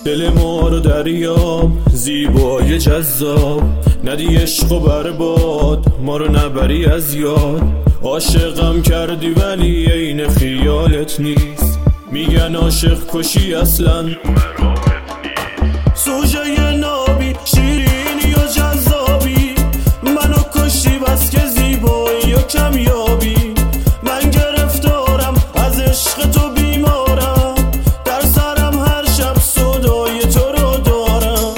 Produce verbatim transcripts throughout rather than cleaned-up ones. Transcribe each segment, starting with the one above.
دل ما رو دریاب زیبای جذاب، ندی عشق و برباد ما رو نبری از یاد. عاشقم کردی ولی عین خیالت نیست، میگن عاشق کشی اصلا سوژه نابی، شیرینی و جذابی، منو کشی بس که زیبایی و کمیابی. من گرفتارم از عشق تو، بیمارم در سرم هر شب صدای تو رو دارم.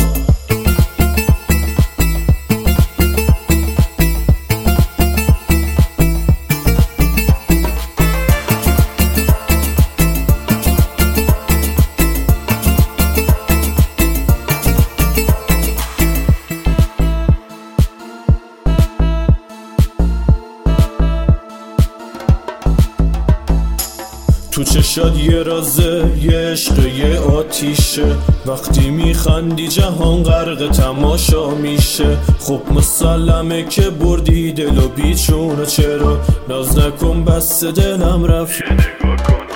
تو چشات یه رازه، یه عشق، یه آتیشه، وقتی میخندی جهان غرق تماشا میشه. خب مسلمه که بردی دل و بیچونه، چرا ناز نکن بس دلم رفت.